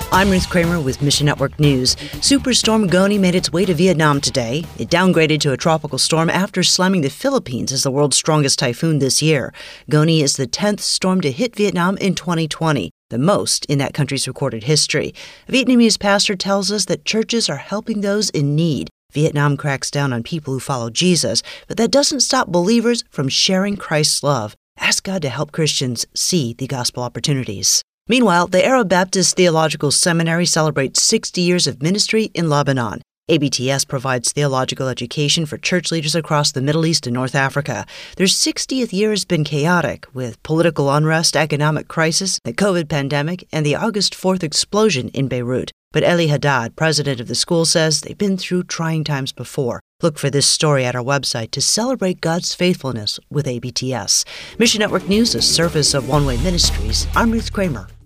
I'm Ruth Kramer with Mission Network News. Superstorm Goni made its way to Vietnam today. It downgraded to a tropical storm after slamming the Philippines as the world's strongest typhoon this year. Goni is the 10th storm to hit Vietnam in 2020, the most in that country's recorded history. A Vietnamese pastor tells us that churches are helping those in need. Vietnam cracks down on people who follow Jesus, but that doesn't stop believers from sharing Christ's love. Ask God to help Christians see the gospel opportunities. Meanwhile, the Arab Baptist Theological Seminary celebrates 60 years of ministry in Lebanon. ABTS provides theological education for church leaders across the Middle East and North Africa. Their 60th year has been chaotic, with political unrest, economic crisis, the COVID pandemic, and the August 4th explosion in Beirut. But Eli Haddad, president of the school, says they've been through trying times before. Look for this story at our website to celebrate God's faithfulness with ABTS. Mission Network News, a service of One Way Ministries. I'm Ruth Kramer.